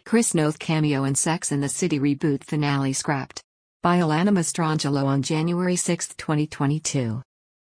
Chris Noth cameo in Sex and the City reboot finale scrapped. By Alana Mastrangelo on January 6, 2022.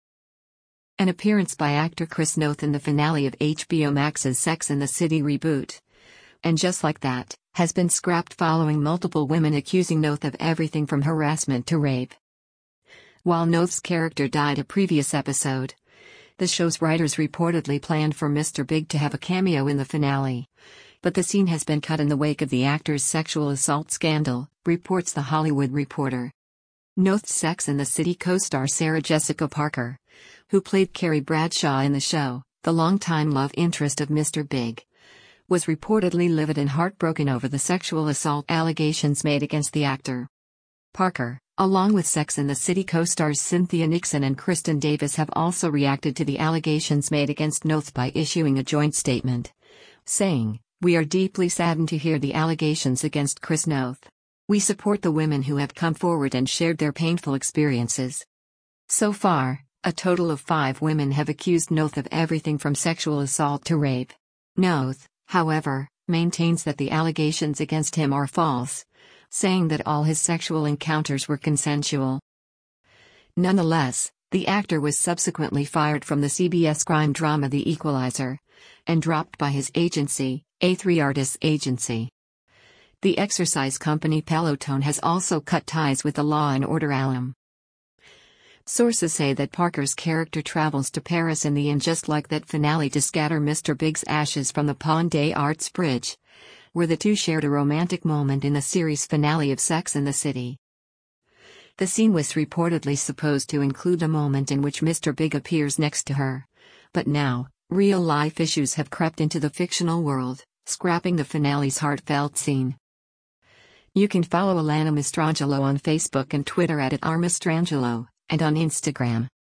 An appearance by actor Chris Noth in the finale of HBO Max's Sex and the City reboot. And just like that, has been scrapped following multiple women accusing Noth of everything from harassment to rape. While Noth's character died a previous episode, the show's writers reportedly planned for Mr. Big to have a cameo in the finale. But the scene has been cut in the wake of the actor's sexual assault scandal, reports The Hollywood Reporter. Noth's Sex and the City co-star Sarah Jessica Parker, who played Carrie Bradshaw in the show, the longtime love interest of Mr. Big, was reportedly livid and heartbroken over the sexual assault allegations made against the actor. Parker, along with Sex and the City co-stars Cynthia Nixon and Kristen Davis, have also reacted to the allegations made against Noth by issuing a joint statement, saying, "We are deeply saddened to hear the allegations against Chris Noth. We support the women who have come forward and shared their painful experiences." So far, a total of 5 women have accused Noth of everything from sexual assault to rape. Noth, however, maintains that the allegations against him are false, saying that all his sexual encounters were consensual. Nonetheless, the actor was subsequently fired from the CBS crime drama The Equalizer, and dropped by his agency, A3 Artists Agency. The exercise company Peloton has also cut ties with the Law and Order alum. Sources say that Parker's character travels to Paris in the And Just Like That finale to scatter Mr. Big's ashes from the Pont des Arts Bridge, where the two shared a romantic moment in the series finale of Sex and the City. The scene was reportedly supposed to include a moment in which Mr. Big appears next to her. But now, real-life issues have crept into the fictional world, scrapping the finale's heartfelt scene. You can follow Alana Mastrangelo on Facebook and Twitter @RMastrangelo, and on Instagram